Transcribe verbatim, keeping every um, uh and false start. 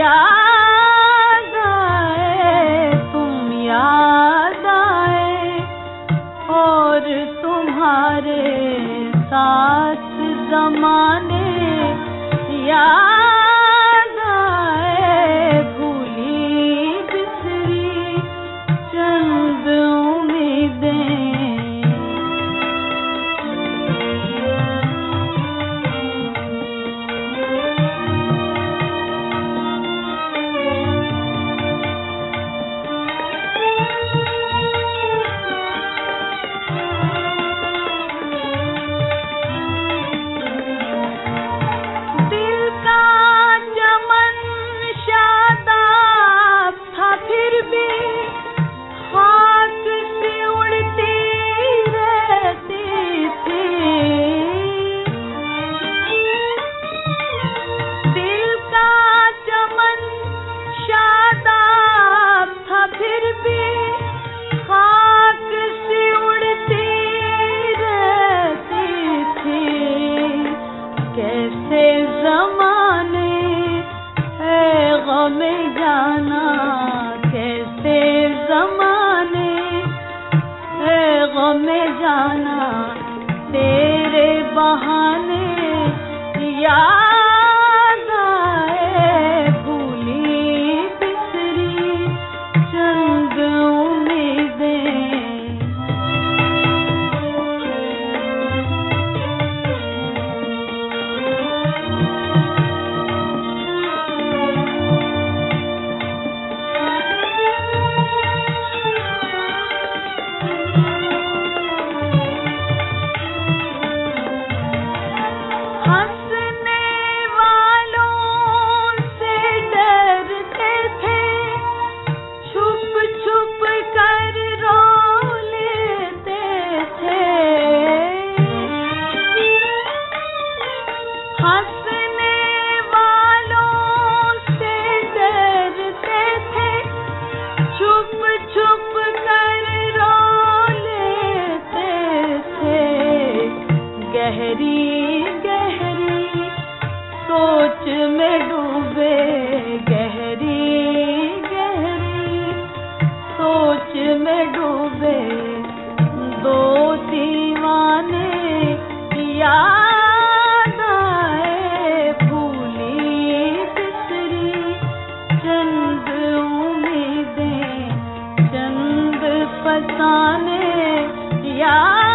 याद आए तुम याद आए और तुम्हारे साथ ज़माने याद आए भूली बिसरी चंद उम्मीदें। कैसे ज़माने है ग़म-ए जाना, कैसे ज़माने है ग़म-ए जाना, तेरे बहाने याद आए भूली बिसरी चंद उम्मीदें। गहरी गहरी सोच में डूबे, गहरी गहरी सोच में डूबे दो दीवाने याद आए भूली बिसरी चंद उम्मीदें, चंद फसाने याद